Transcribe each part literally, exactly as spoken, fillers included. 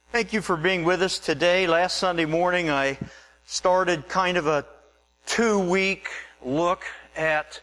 Thank you for being with us today. Last Sunday morning I started kind of a two-week look at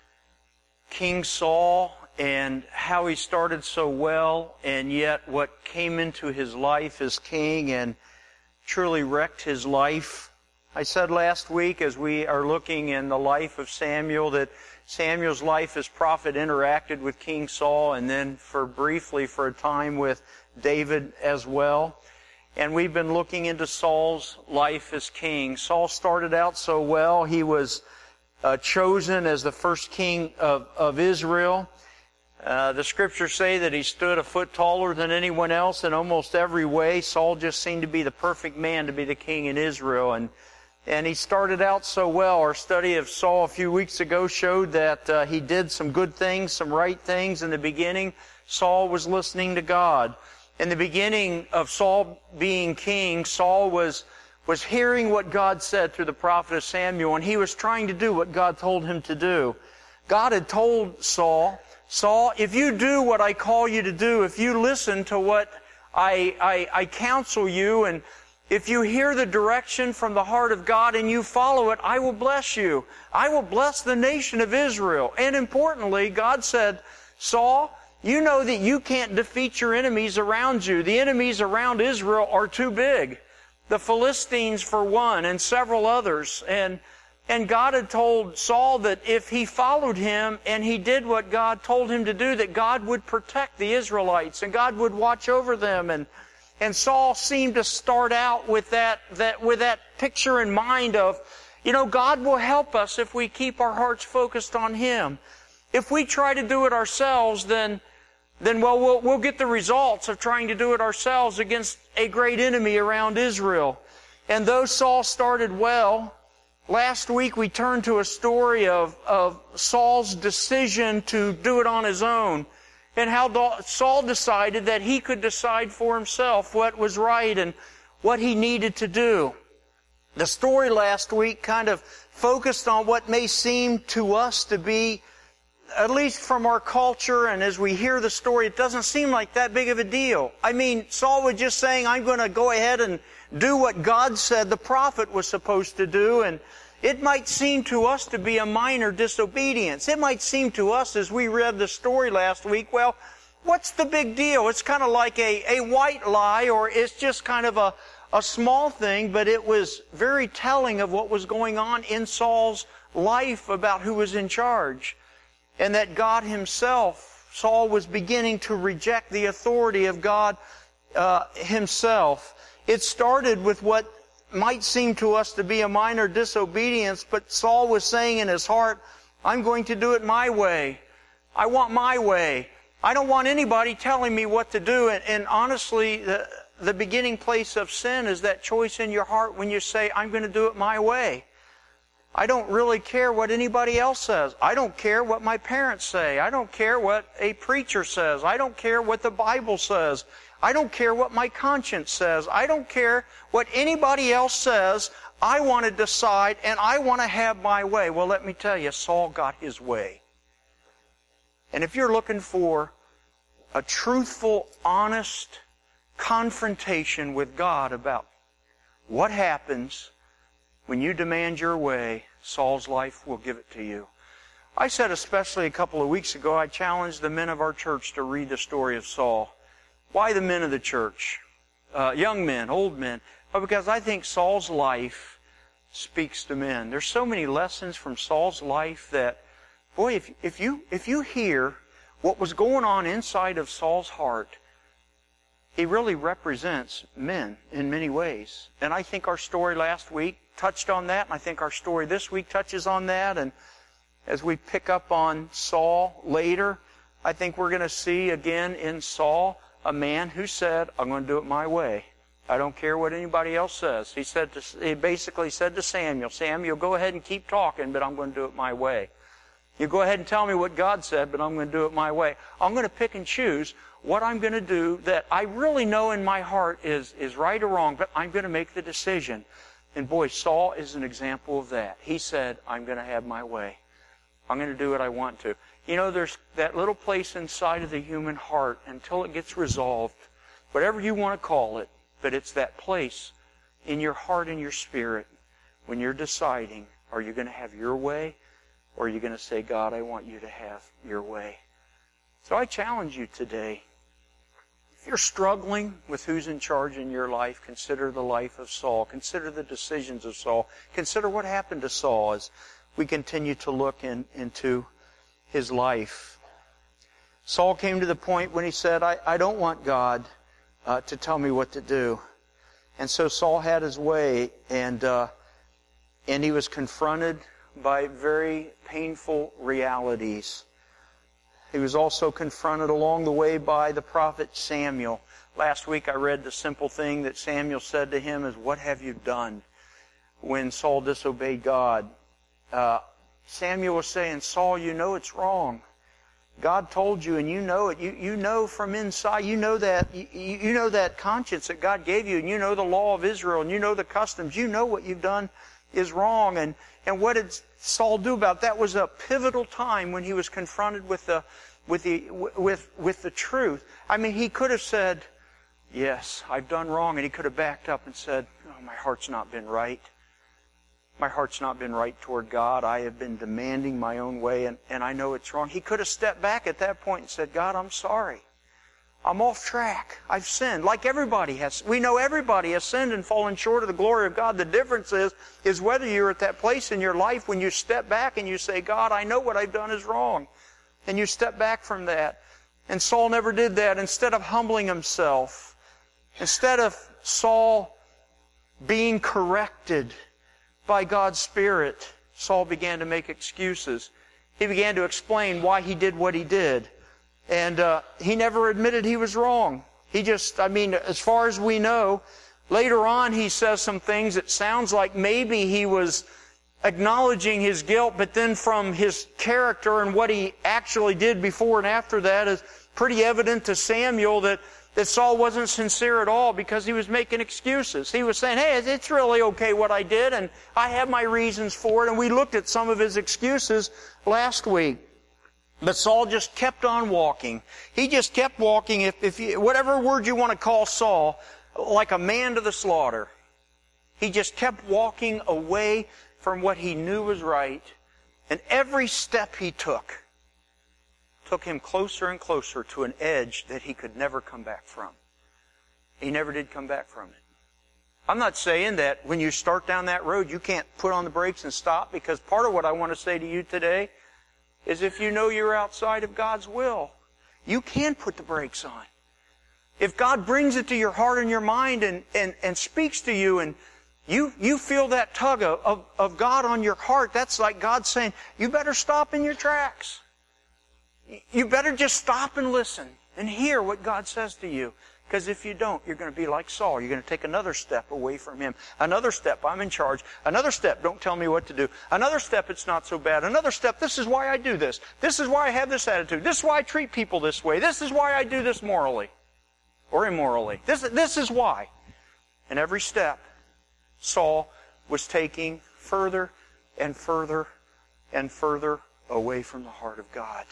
King Saul and how he started so well, and yet what came into his life as king and truly wrecked his life. I said last week, as we are looking in the life of Samuel, that Samuel's life as prophet interacted with King Saul, and then for briefly for a time with David as well. And we've been looking into Saul's life as king. Saul started out so well. He was uh, chosen as the first king of, of Israel. Uh, the scriptures say that he stood a foot taller than anyone else in almost every way. Saul just seemed to be the perfect man to be the king in Israel. And and he started out so well. Our study of Saul a few weeks ago showed that uh, he did some good things, some right things in the beginning. Saul was listening to God. In the beginning of Saul being king, Saul was was hearing what God said through the prophet Samuel, and he was trying to do what God told him to do. God had told Saul, Saul, if you do what I call you to do, if you listen to what I, I, I counsel you, and if you hear the direction from the heart of God and you follow it, I will bless you. I will bless the nation of Israel. And importantly, God said, Saul, you know that you can't defeat your enemies around you. The enemies around Israel are too big. The Philistines for one, and several others. And and God had told Saul that if he followed him and he did what God told him to do, that God would protect the Israelites and God would watch over them. And and Saul seemed to start out with that that with that picture in mind of, you know, God will help us if we keep our hearts focused on Him. If we try to do it ourselves, then then well, we'll we'll get the results of trying to do it ourselves against a great enemy around Israel. And though Saul started well, last week we turned to a story of, of Saul's decision to do it on his own, and how Saul decided that he could decide for himself what was right and what he needed to do. The story last week kind of focused on what may seem to us to be, at least from our culture, and as we hear the story, it doesn't seem like that big of a deal. I mean, Saul was just saying, I'm going to go ahead and do what God said the prophet was supposed to do, and it might seem to us to be a minor disobedience. It might seem to us, as we read the story last week, well, what's the big deal? It's kind of like a, a white lie, or it's just kind of a, a small thing, but it was very telling of what was going on in Saul's life about who was in charge. And that God Himself, Saul was beginning to reject the authority of God uh, Himself. It started with what might seem to us to be a minor disobedience, but Saul was saying in his heart, I'm going to do it my way. I want my way. I don't want anybody telling me what to do. And, and honestly, the, the beginning place of sin is that choice in your heart when you say, I'm going to do it my way. I don't really care what anybody else says. I don't care what my parents say. I don't care what a preacher says. I don't care what the Bible says. I don't care what my conscience says. I don't care what anybody else says. I want to decide and I want to have my way. Well, let me tell you, Saul got his way. And if you're looking for a truthful, honest confrontation with God about what happens when you demand your way, Saul's life will give it to you. I said especially a couple of weeks ago, I challenged the men of our church to read the story of Saul. Why the men of the church? Uh, young men, old men. But because I think Saul's life speaks to men. There's so many lessons from Saul's life that, boy, if, if you if you hear what was going on inside of Saul's heart, he really represents men in many ways. And I think our story last week touched on that, and I think our story this week touches on that. And as we pick up on Saul later, I think we're going to see again in Saul a man who said, I'm going to do it my way. I don't care what anybody else says. He said to, he basically said to Samuel, Samuel, go ahead and keep talking, but I'm going to do it my way. You go ahead and tell me what God said, but I'm going to do it my way. I'm going to pick and choose what I'm going to do that I really know in my heart is, is right or wrong, but I'm going to make the decision. And boy, Saul is an example of that. He said, I'm going to have my way. I'm going to do what I want to. You know, there's that little place inside of the human heart, until it gets resolved, whatever you want to call it, but it's that place in your heart and your spirit when you're deciding, are you going to have your way, or are you going to say, God, I want you to have your way? So I challenge you today. If you're struggling with who's in charge in your life, consider the life of Saul. Consider the decisions of Saul. Consider what happened to Saul as we continue to look in, into his life. Saul came to the point when he said, I, I don't want God uh, to tell me what to do. And so Saul had his way, and uh, and he was confronted by very painful realities. He was also confronted along the way by the prophet Samuel. Last week I read the simple thing that Samuel said to him is, what have you done? When Saul disobeyed God. Uh, Samuel was saying, Saul, you know it's wrong. God told you, and you know it. You, you know from inside, you know that you, you know that conscience that God gave you, and you know the law of Israel, and you know the customs. You know what you've done is wrong. And, and what did Saul do about it? That was a pivotal time when he was confronted with the with the with with the truth. I mean, he could have said, yes, I've done wrong, and he could have backed up and said, oh, my heart's not been right. My heart's not been right toward God. I have been demanding my own way, and, and I know it's wrong. He could have stepped back at that point and said, God, I'm sorry. I'm off track. I've sinned. Like everybody has. We know everybody has sinned and fallen short of the glory of God. The difference is, is whether you're at that place in your life when you step back and you say, God, I know what I've done is wrong. And you step back from that. And Saul never did that. Instead of humbling himself, instead of Saul being corrected by God's Spirit, Saul began to make excuses. He began to explain why he did what he did. And uh, he never admitted he was wrong. He just, I mean, as far as we know, later on he says some things that sounds like maybe he was acknowledging his guilt, but then from his character and what he actually did before and after that is pretty evident to Samuel that that Saul wasn't sincere at all because he was making excuses. He was saying, hey, it's really okay what I did, and I have my reasons for it, and we looked at some of his excuses last week. But Saul just kept on walking. He just kept walking, if, if you, whatever word you want to call Saul, like a man to the slaughter. He just kept walking away from what he knew was right, and every step he took took him closer and closer to an edge that he could never come back from. He never did come back from it. I'm not saying that when you start down that road, you can't put on the brakes and stop, because part of what I want to say to you today is if you know you're outside of God's will, you can put the brakes on. If God brings it to your heart and your mind and, and, and speaks to you, and you, you feel that tug of, of, of God on your heart, that's like God saying, you better stop in your tracks. You better just stop and listen and hear what God says to you. Because if you don't, you're going to be like Saul. You're going to take another step away from Him. Another step, I'm in charge. Another step, don't tell me what to do. Another step, it's not so bad. Another step, this is why I do this. This is why I have this attitude. This is why I treat people this way. This is why I do this morally or immorally. This, this is why. And every step, Saul was taking further and further and further away from the heart of God.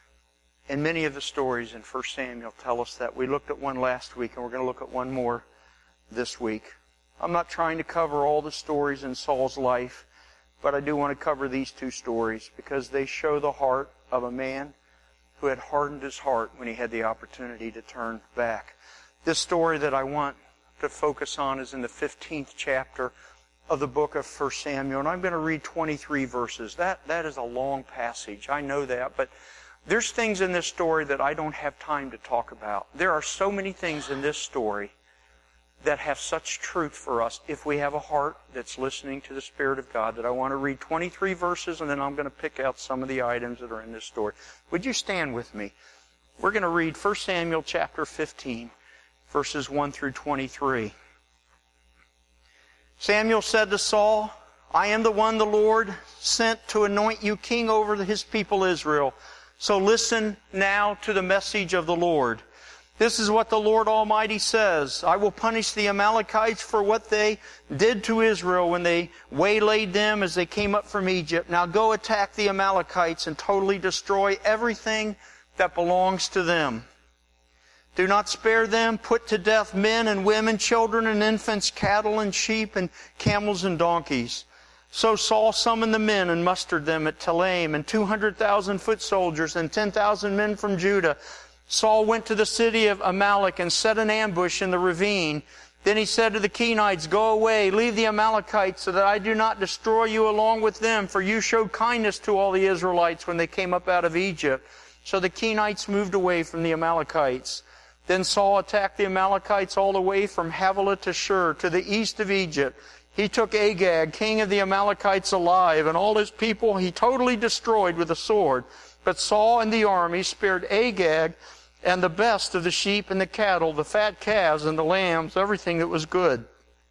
And many of the stories in First Samuel tell us that. We looked at one last week, and we're going to look at one more this week. I'm not trying to cover all the stories in Saul's life, but I do want to cover these two stories because they show the heart of a man who had hardened his heart when he had the opportunity to turn back. This story that I want to focus on is in the fifteenth chapter of the book of First Samuel, and I'm going to read twenty-three verses. That, that is a long passage. I know that, but there's things in this story that I don't have time to talk about. There are so many things in this story that have such truth for us if we have a heart that's listening to the Spirit of God, that I want to read twenty-three verses, and then I'm going to pick out some of the items that are in this story. Would you stand with me? We're going to read First Samuel chapter fifteen, verses one through twenty-three. Samuel said to Saul, I am the one the Lord sent to anoint you king over His people Israel. So listen now to the message of the Lord. This is what the Lord Almighty says. I will punish the Amalekites for what they did to Israel when they waylaid them as they came up from Egypt. Now go attack the Amalekites and totally destroy everything that belongs to them. Do not spare them. Put to death men and women, children and infants, cattle and sheep, and camels and donkeys. So Saul summoned the men and mustered them at Telaim, and two hundred thousand foot soldiers and ten thousand men from Judah. Saul went to the city of Amalek and set an ambush in the ravine. Then he said to the Kenites, Go away, leave the Amalekites, so that I do not destroy you along with them, for you showed kindness to all the Israelites when they came up out of Egypt. So the Kenites moved away from the Amalekites. Then Saul attacked the Amalekites all the way from Havilah to Shur, to the east of Egypt. He took Agag, king of the Amalekites, alive, and all his people he totally destroyed with a sword. But Saul and the army spared Agag and the best of the sheep and the cattle, the fat calves and the lambs, everything that was good.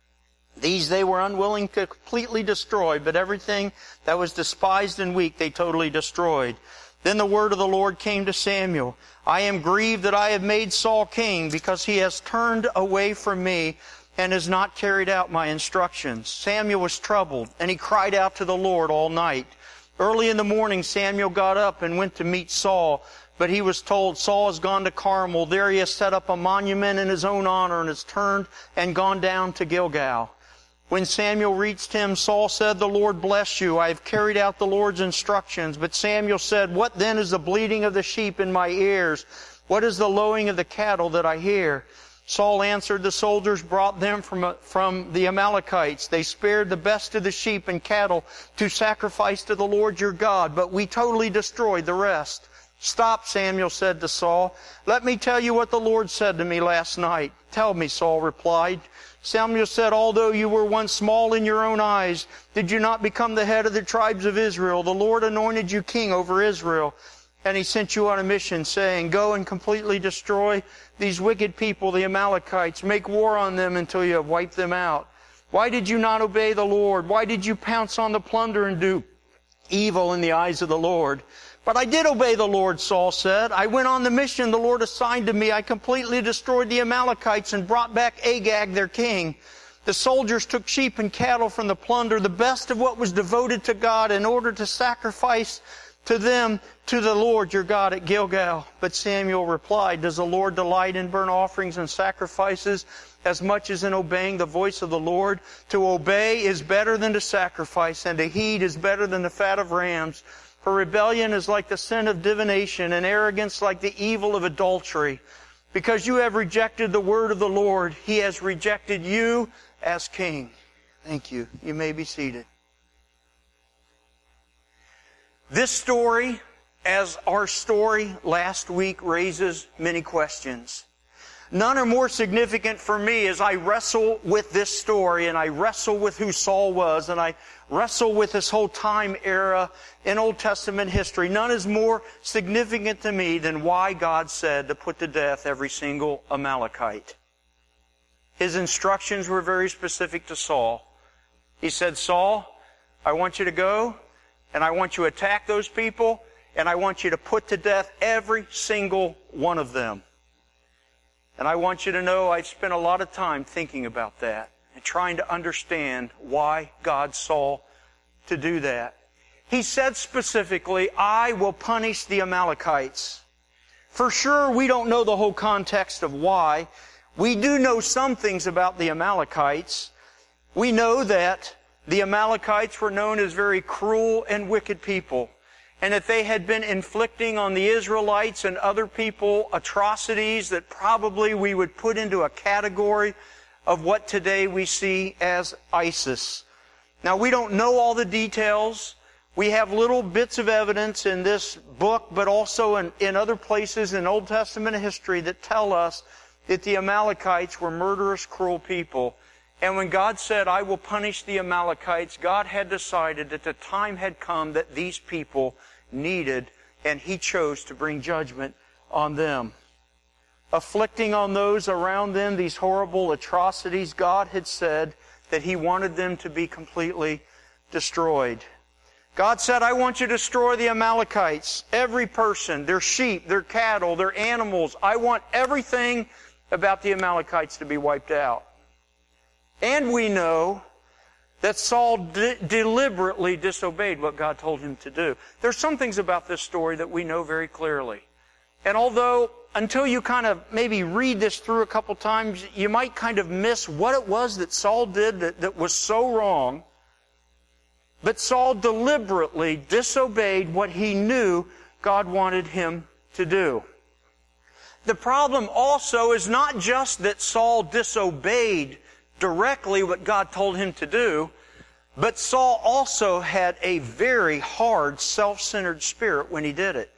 These they were unwilling to completely destroy, but everything that was despised and weak they totally destroyed. Then the word of the Lord came to Samuel. I am grieved that I have made Saul king, because he has turned away from me and has not carried out my instructions. Samuel was troubled, and he cried out to the Lord all night. Early in the morning Samuel got up and went to meet Saul. But he was told, Saul has gone to Carmel. There he has set up a monument in his own honor and has turned and gone down to Gilgal. When Samuel reached him, Saul said, The Lord bless you. I have carried out the Lord's instructions. But Samuel said, What then is the bleating of the sheep in my ears? What is the lowing of the cattle that I hear? Saul answered, The soldiers brought them from, from the Amalekites. They spared the best of the sheep and cattle to sacrifice to the Lord your God, but we totally destroyed the rest. Stop, Samuel said to Saul. Let me tell you what the Lord said to me last night. Tell me, Saul replied. Samuel said, Although you were once small in your own eyes, did you not become the head of the tribes of Israel? The Lord anointed you king over Israel. And He sent you on a mission, saying, Go and completely destroy these wicked people, the Amalekites. Make war on them until you have wiped them out. Why did you not obey the Lord? Why did you pounce on the plunder and do evil in the eyes of the Lord? But I did obey the Lord, Saul said. I went on the mission the Lord assigned to me. I completely destroyed the Amalekites and brought back Agag, their king. The soldiers took sheep and cattle from the plunder, the best of what was devoted to God, in order to sacrifice to them to the Lord your God at Gilgal. But Samuel replied, Does the Lord delight in burnt offerings and sacrifices as much as in obeying the voice of the Lord? To obey is better than to sacrifice, and to heed is better than the fat of rams. For rebellion is like the sin of divination, and arrogance like the evil of adultery. Because you have rejected the word of the Lord, He has rejected you as king. Thank you. You may be seated. This story, as our story last week, raises many questions. None are more significant for me as I wrestle with this story and I wrestle with who Saul was and I wrestle with this whole time era in Old Testament history. None is more significant to me than why God said to put to death every single Amalekite. His instructions were very specific to Saul. He said, Saul, I want you to go and I want you to attack those people and I want you to put to death every single one of them. And I want you to know I've spent a lot of time thinking about that and trying to understand why God saw to do that. He said specifically, I will punish the Amalekites. For sure, we don't know the whole context of why. We do know some things about the Amalekites. We know that the Amalekites were known as very cruel and wicked people, and that they had been inflicting on the Israelites and other people atrocities that probably we would put into a category of what today we see as ISIS. Now, we don't know all the details. We have little bits of evidence in this book, but also in, in other places in Old Testament history that tell us that the Amalekites were murderous, cruel people. And when God said, I will punish the Amalekites, God had decided that the time had come that these people needed, and He chose to bring judgment on them. Afflicting on those around them these horrible atrocities, God had said that He wanted them to be completely destroyed. God said, I want you to destroy the Amalekites, every person, their sheep, their cattle, their animals. I want everything about the Amalekites to be wiped out. And we know that Saul de- deliberately disobeyed what God told him to do. There's some things about this story that we know very clearly. And although until you kind of maybe read this through a couple times, you might kind of miss what it was that Saul did that, that was so wrong. But Saul deliberately disobeyed what he knew God wanted him to do. The problem also is not just that Saul disobeyed directly what God told him to do, but Saul also had a very hard, self-centered spirit when he did it.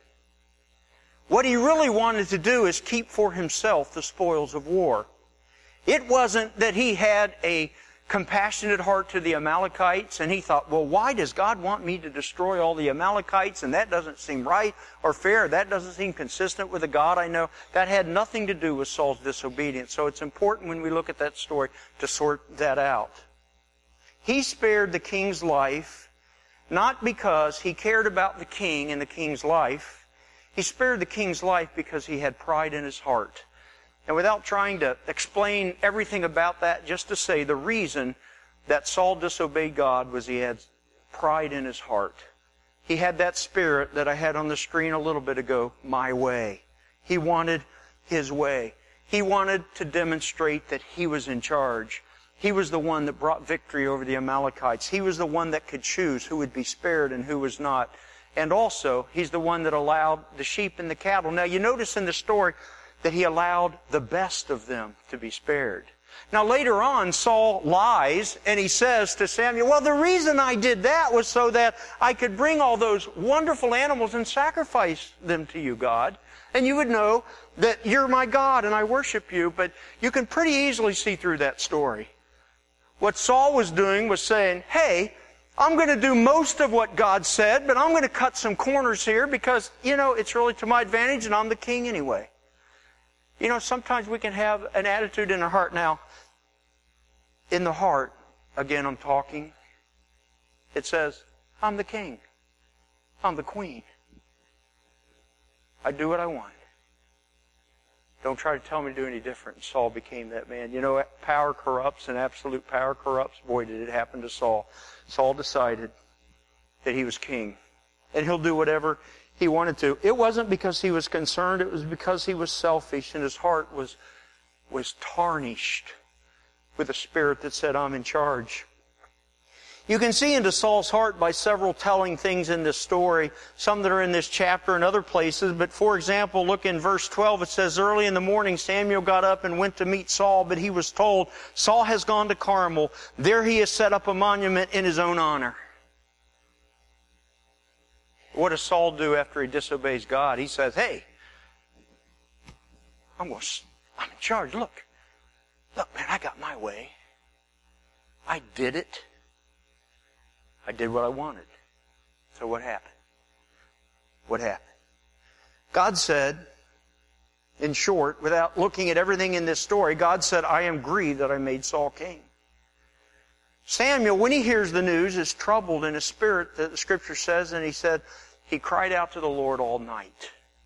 What he really wanted to do is keep for himself the spoils of war. It wasn't that he had a compassionate heart to the Amalekites and he thought, well, why does God want me to destroy all the Amalekites? And that doesn't seem right or fair. That doesn't seem consistent with the God I know. That had nothing to do with Saul's disobedience. So it's important when we look at that story to sort that out. He spared the king's life not because he cared about the king and the king's life. He spared the king's life because he had pride in his heart. And without trying to explain everything about that, just to say the reason that Saul disobeyed God was he had pride in his heart. He had that spirit that I had on the screen a little bit ago, my way. He wanted his way. He wanted to demonstrate that he was in charge. He was the one that brought victory over the Amalekites. He was the one that could choose who would be spared and who was not. And also, he's the one that allowed the sheep and the cattle. Now, you notice in the story that he allowed the best of them to be spared. Now, later on, Saul lies, and he says to Samuel, well, the reason I did that was so that I could bring all those wonderful animals and sacrifice them to you, God. And you would know that you're my God and I worship you, but you can pretty easily see through that story. What Saul was doing was saying, hey, I'm going to do most of what God said, but I'm going to cut some corners here because, you know, it's really to my advantage and I'm the king anyway. You know, sometimes we can have an attitude in our heart. Now, in the heart, again, I'm talking, it says, I'm the king. I'm the queen. I do what I want. Don't try to tell me to do any different. Saul became that man. You know, power corrupts and absolute power corrupts. Boy, did it happen to Saul. Saul decided that he was king. And he'll do whatever he wanted to. It wasn't because he was concerned. It was because he was selfish and his heart was, was tarnished with a spirit that said, I'm in charge. You can see into Saul's heart by several telling things in this story, some that are in this chapter and other places. But for example, look in verse twelve. It says, early in the morning Samuel got up and went to meet Saul, but he was told, Saul has gone to Carmel. There he has set up a monument in his own honor. What does Saul do after he disobeys God? He says, hey, I'm, going to, I'm in charge. Look, look, man, I got my way. I did it. I did what I wanted. So what happened? What happened? God said, in short, without looking at everything in this story, God said, I am grieved that I made Saul king. Samuel, when he hears the news, is troubled in his spirit, that the Scripture says, and he said, he cried out to the Lord all night.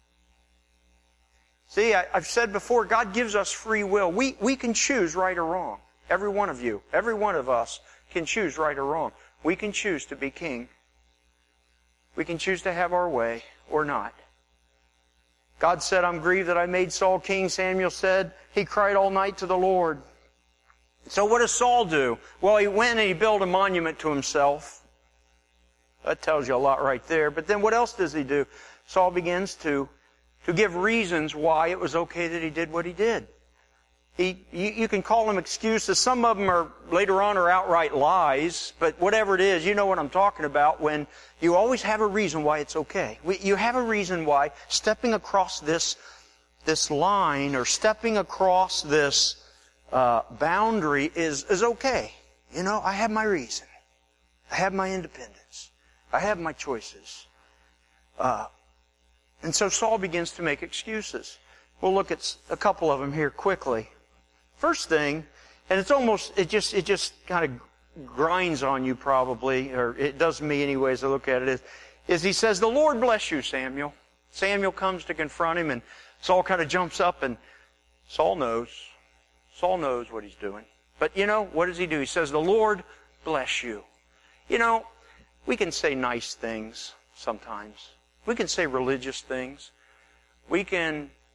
See, I, I've said before, God gives us free will. We, we can choose right or wrong. Every one of you, every one of us can choose right or wrong. We can choose to be king. We can choose to have our way or not. God said, I'm grieved that I made Saul king. Samuel said, he cried all night to the Lord. So what does Saul do? Well, he went and he built a monument to himself. That tells you a lot right there. But then what else does he do? Saul begins to, to give reasons why it was okay that he did what he did. He, you, you can call them excuses. Some of them are later on are outright lies. But whatever it is, you know what I'm talking about when you always have a reason why it's okay. We, you have a reason why stepping across this, this line or stepping across this uh, boundary is, is okay. You know, I have my reason. I have my independence. I have my choices. Uh, and so Saul begins to make excuses. We'll look at a couple of them here quickly. First thing, and it's almost, it just, it just kind of grinds on you probably, or it does me anyway as I look at it, is, is he says, the Lord bless you, Samuel. Samuel comes to confront him and Saul kind of jumps up and Saul knows. Saul knows what he's doing. But you know, what does he do? He says, the Lord bless you. You know, we can say nice things sometimes. We can say religious things. We can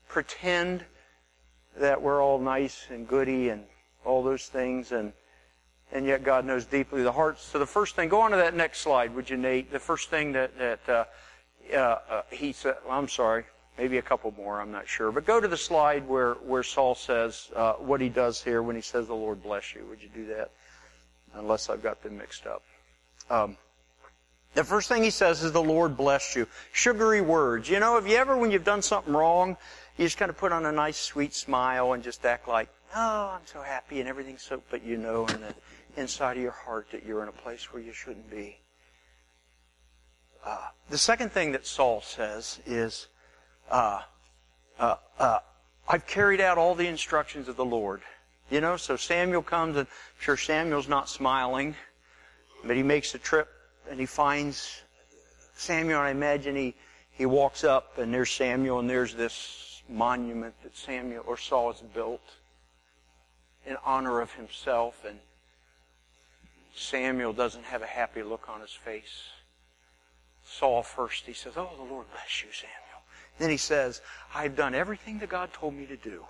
pretend that we're all nice and goody and all those things, and and yet God knows deeply the hearts. So the first thing, go on to that next slide, would you, Nate? The first thing that that uh, uh, uh, he said, well, I'm sorry, maybe a couple more, I'm not sure. But go to the slide where, where Saul says uh, what he does here when he says, the Lord bless you. Would you do that? Unless I've got them mixed up. Um, the first thing he says is, the Lord bless you. Sugary words. You know, have you ever, when you've done something wrong, you just kind of put on a nice, sweet smile and just act like, oh, I'm so happy and everything's so, but you know in the inside of your heart that you're in a place where you shouldn't be. Uh, the second thing that Saul says is, uh, uh, uh, I've carried out all the instructions of the Lord. You know, so Samuel comes, and I'm sure Samuel's not smiling, but he makes the trip and he finds Samuel, and I imagine he, he walks up and there's Samuel, and there's this monument that Samuel or Saul has built in honor of himself, and Samuel doesn't have a happy look on his face. Saul first, he says, oh, the Lord bless you, Samuel. Then he says, I've done everything that God told me to do.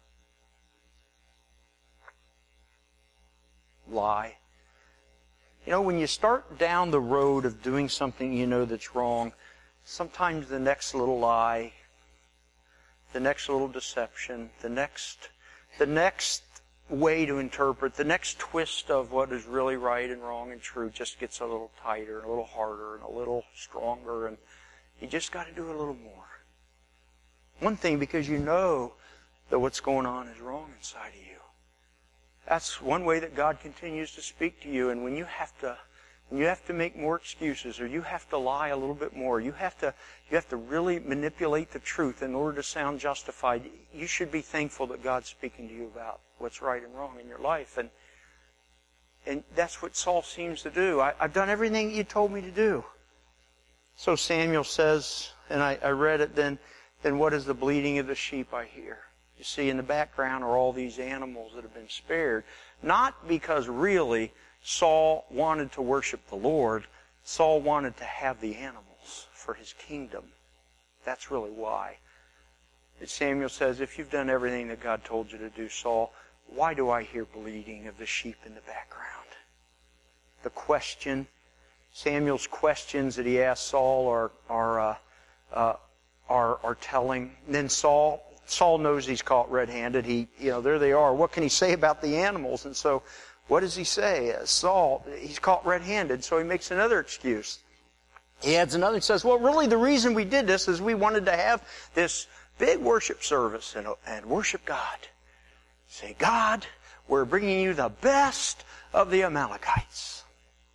Lie. You know, when you start down the road of doing something you know that's wrong, sometimes the next little lie, the next little deception, the next, the next way to interpret, the next twist of what is really right and wrong and true just gets a little tighter, a little harder, and a little stronger, and you just got to do a little more. One thing, because you know that what's going on is wrong inside of you. That's one way that God continues to speak to you. And when you have to, when you have to make more excuses, or you have to lie a little bit more, you have to, you have to really manipulate the truth in order to sound justified. You should be thankful that God's speaking to you about what's right and wrong in your life. And and that's what Saul seems to do. I, I've done everything you told me to do. So Samuel says, and I, I read it then. Then what is the bleating of the sheep I hear? You see, in the background are all these animals that have been spared. Not because really Saul wanted to worship the Lord. Saul wanted to have the animals for his kingdom. That's really why. And Samuel says, if you've done everything that God told you to do, Saul, why do I hear bleating of the sheep in the background? The question, Samuel's questions that he asked Saul are, are, uh, uh, are, are telling. And then Saul... Saul knows he's caught red-handed. He, you know, there they are. What can he say about the animals? And so, what does he say? Uh, Saul, he's caught red-handed, so he makes another excuse. He adds another. He says, well, really the reason we did this is we wanted to have this big worship service and, and worship God. Say, God, we're bringing you the best of the Amalekites.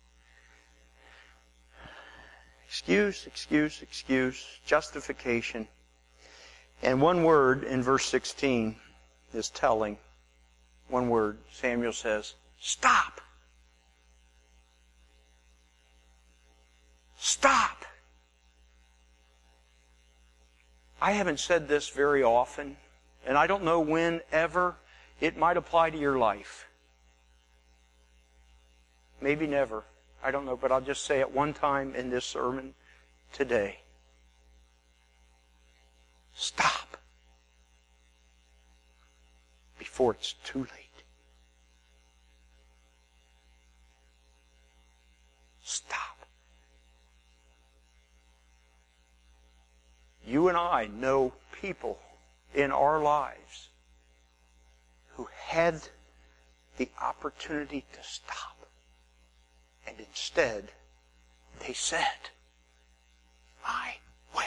Excuse, excuse, excuse, justification. And one word in verse sixteen is telling. One word. Samuel says, stop. Stop. I haven't said this very often, and I don't know when ever it might apply to your life. Maybe never. I don't know, but I'll just say it one time in this sermon today. Stop before it's too late. Stop. You and I know people in our lives who had the opportunity to stop, and instead they said, my way.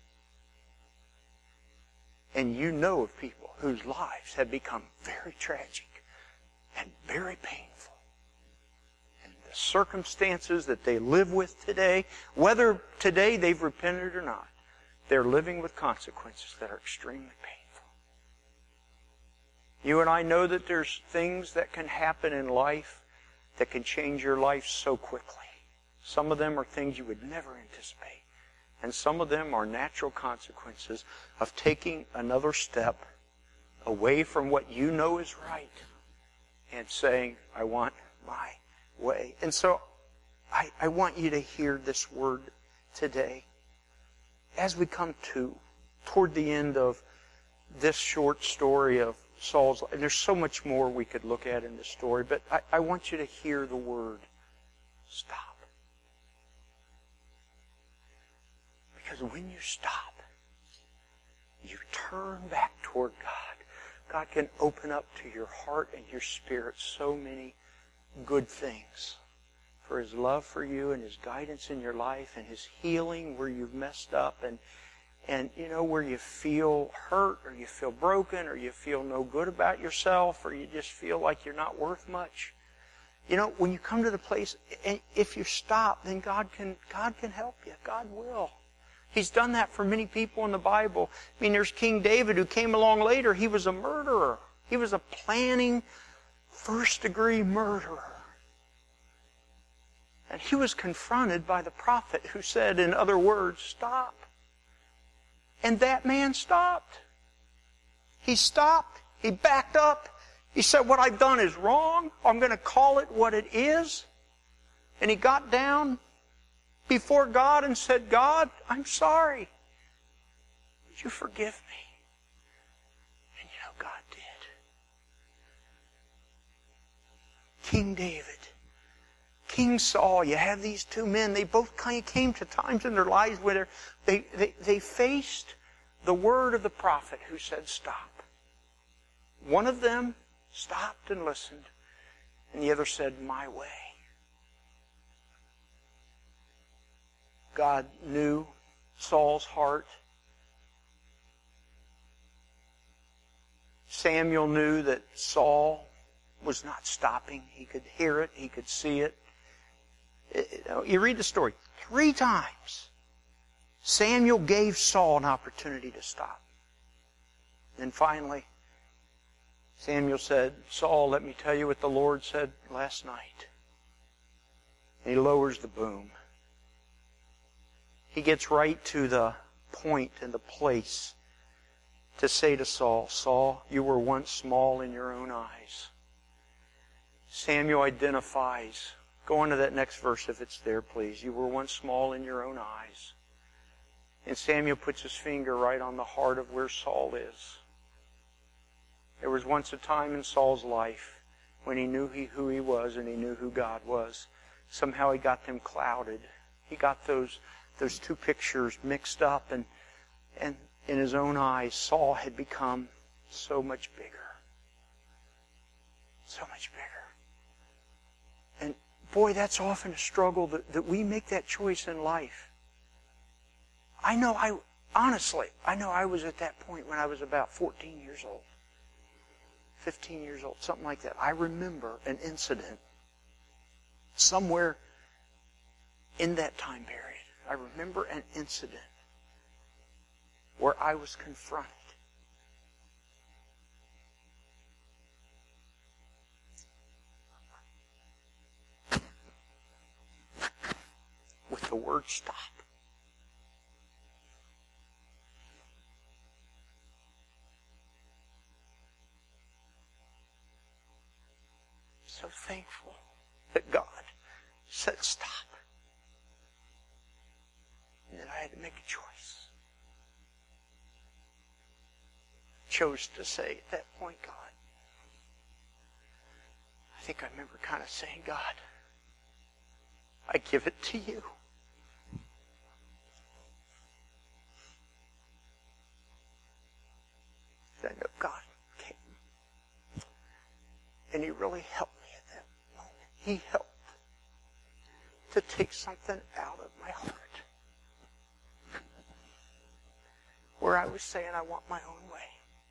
And you know of people whose lives have become very tragic and very painful. And the circumstances that they live with today, whether today they've repented or not, they're living with consequences that are extremely painful. You and I know that there's things that can happen in life that can change your life so quickly. Some of them are things you would never anticipate. And some of them are natural consequences of taking another step away from what you know is right and saying, I want my way. And so I, I want you to hear this word today. As we come to toward the end of this short story of Saul's life. There's so much more we could look at in this story, but I, I want you to hear the word stop. Because when you stop, you turn back toward God. God can open up to your heart and your spirit so many good things. For His love for you and His guidance in your life and His healing where you've messed up and, and you know, where you feel hurt or you feel broken or you feel no good about yourself or you just feel like you're not worth much. You know, when you come to the place, and if you stop, then God can, God can help you. God will. He's done that for many people in the Bible. I mean, there's King David who came along later. He was a murderer. He was a planning, first-degree murderer. And he was confronted by the prophet who said, in other words, stop. And that man stopped. He stopped. He backed up. He said, what I've done is wrong. I'm going to call it what it is. And he got down before God and said, God, I'm sorry. Would you forgive me? And you know, God did. King David, King Saul, you have these two men. They both kind of came to times in their lives where they, they, they faced the word of the prophet who said, stop. One of them stopped and listened, and the other said, my way. God knew Saul's heart. Samuel knew that Saul was not stopping. He could hear it. He could see it. You read the story. Three times, Samuel gave Saul an opportunity to stop. Then finally, Samuel said, Saul, let me tell you what the Lord said last night. And he lowers the boom. He gets right to the point and the place to say to Saul, Saul, you were once small in your own eyes. Samuel identifies. Go on to that next verse if it's there, please. You were once small in your own eyes. And Samuel puts his finger right on the heart of where Saul is. There was once a time in Saul's life when he knew he, who he was and he knew who God was. Somehow he got them clouded. He got those, those two pictures mixed up, and, and in his own eyes, Saul had become so much bigger. So much bigger. And boy, that's often a struggle that, that we make that choice in life. I know I, honestly, I know I was at that point when I was about fourteen years old. fifteen years old, something like that. I remember an incident somewhere in that time period. I remember an incident where I was confronted with the word stop. So thankful that God said stop. And that I had to make a choice. Chose to say at that point, God, I think I remember kind of saying, God, I give it to you. I know God came. And He really helped me at that moment. He helped to take something out of my heart. Where I was saying I want my own way.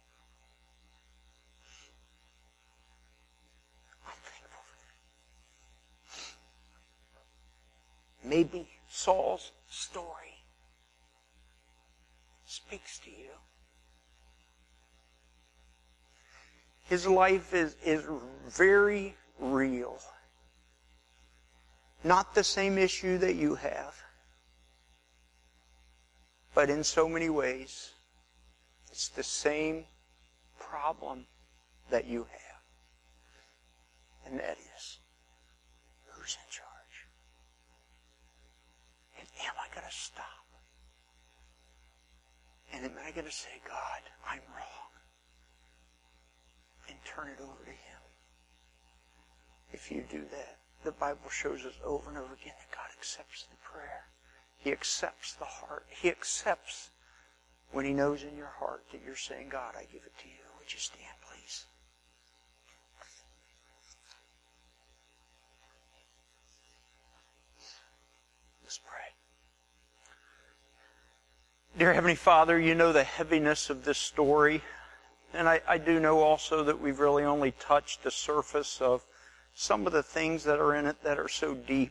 I'm thankful for that. Maybe Saul's story speaks to you. His life is, is very real. Not the same issue that you have. But in so many ways, it's the same problem that you have. And that is, who's in charge? And am I going to stop? And am I I got to say, God, I'm wrong. And turn it over to Him. If you do that, the Bible shows us over and over again that God accepts the prayer. He accepts the heart. He accepts when He knows in your heart that you're saying, God, I give it to you. Would you stand, please? Let's pray. Dear Heavenly Father, you know the heaviness of this story. And I, I do know also that we've really only touched the surface of some of the things that are in it that are so deep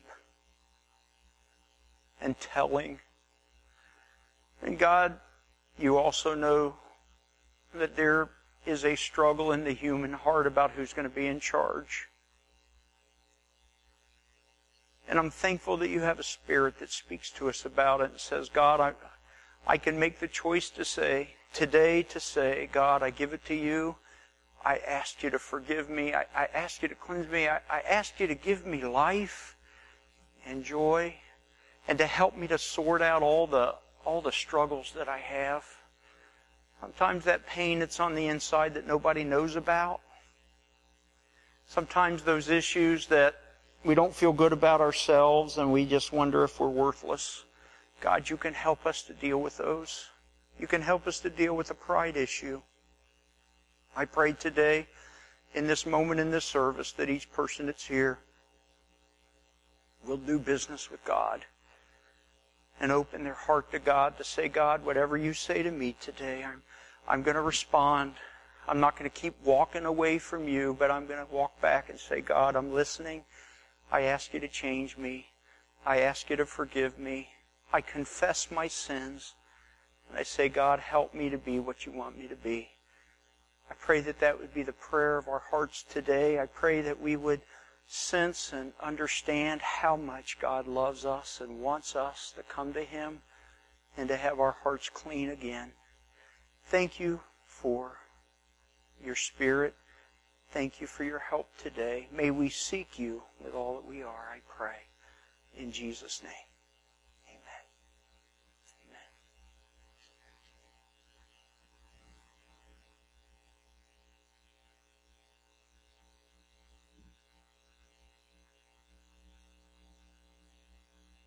and telling. And God, you also know that there is a struggle in the human heart about who's going to be in charge. And I'm thankful that you have a Spirit that speaks to us about it and says, God, I, I can make the choice to say, today to say, God, I give it to you. I ask you to forgive me. I, I ask you to cleanse me. I, I ask you to give me life and joy and to help me to sort out all the all the struggles that I have. Sometimes that pain that's on the inside that nobody knows about. Sometimes those issues that we don't feel good about ourselves and we just wonder if we're worthless. God, you can help us to deal with those. You can help us to deal with the pride issue. I pray today, in this moment in this service, that each person that's here will do business with God and open their heart to God to say, God, whatever you say to me today, I'm, I'm going to respond. I'm not going to keep walking away from you, but I'm going to walk back and say, God, I'm listening. I ask you to change me. I ask you to forgive me. I confess my sins. And I say, God, help me to be what you want me to be. I pray that that would be the prayer of our hearts today. I pray that we would sense and understand how much God loves us and wants us to come to Him and to have our hearts clean again. Thank you for your Spirit. Thank you for your help today. May we seek you with all that we are, I pray. In Jesus' name.